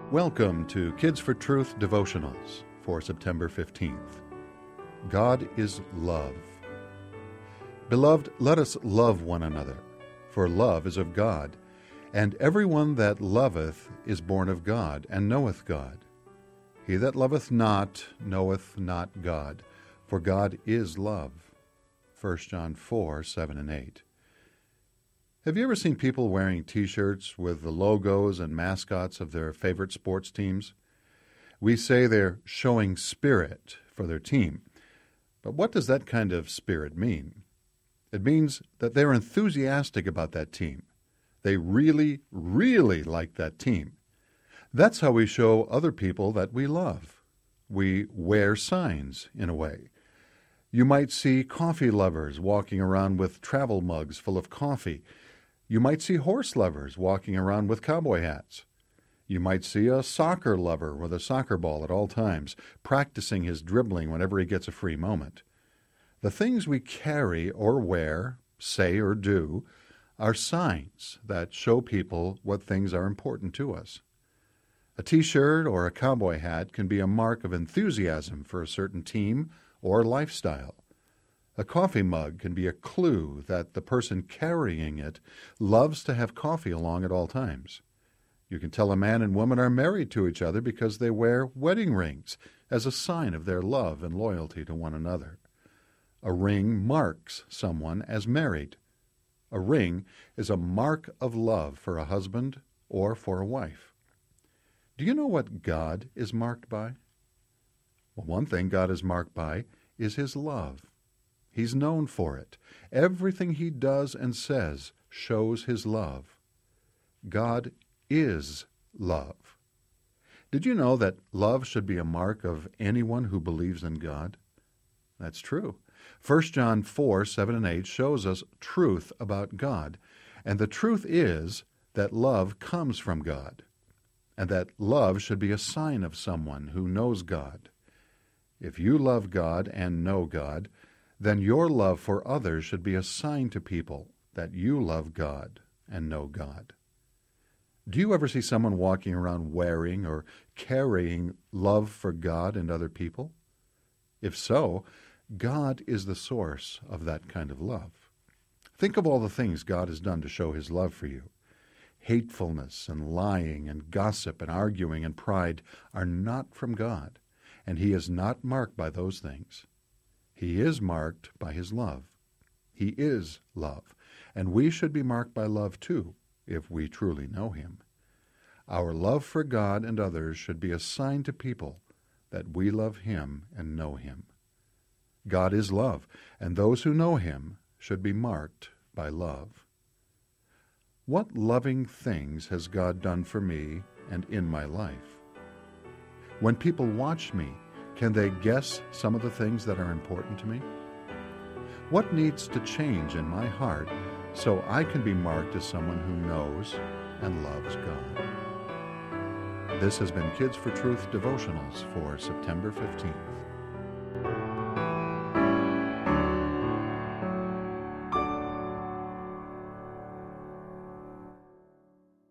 Welcome to Kids for Truth devotionals for September 15th. God is love. Beloved, let us love one another, for love is of God, and everyone that loveth is born of God, and knoweth God. He that loveth not knoweth not God, for God is love. 1 John 4, 7 and 8. Have you ever seen people wearing T-shirts with the logos and mascots of their favorite sports teams? We say they're showing spirit for their team. But what does that kind of spirit mean? It means that they're enthusiastic about that team. They really, really like that team. That's how we show other people that we love. We wear signs, in a way. You might see coffee lovers walking around with travel mugs full of coffee. You might see horse lovers walking around with cowboy hats. You might see a soccer lover with a soccer ball at all times, practicing his dribbling whenever he gets a free moment. The things we carry or wear, say or do, are signs that show people what things are important to us. A T-shirt or a cowboy hat can be a mark of enthusiasm for a certain team or lifestyle. A coffee mug can be a clue that the person carrying it loves to have coffee along at all times. You can tell a man and woman are married to each other because they wear wedding rings as a sign of their love and loyalty to one another. A ring marks someone as married. A ring is a mark of love for a husband or for a wife. Do you know what God is marked by? Well, one thing God is marked by is His love. He's known for it. Everything He does and says shows His love. God is love. Did you know that love should be a mark of anyone who believes in God? That's true. 1 John 4, 7 and 8 shows us truth about God. And the truth is that love comes from God, and that love should be a sign of someone who knows God. If you love God and know God, then your love for others should be a sign to people that you love God and know God. Do you ever see someone walking around wearing or carrying love for God and other people? If so, God is the source of that kind of love. Think of all the things God has done to show His love for you. Hatefulness and lying and gossip and arguing and pride are not from God, and He is not marked by those things. He is marked by His love. He is love, and we should be marked by love too, if we truly know Him. Our love for God and others should be a sign to people that we love Him and know Him. God is love, and those who know Him should be marked by love. What loving things has God done for me and in my life? When people watch me, can they guess some of the things that are important to me? What needs to change in my heart so I can be marked as someone who knows and loves God? This has been Kids for Truth devotionals for September 15th.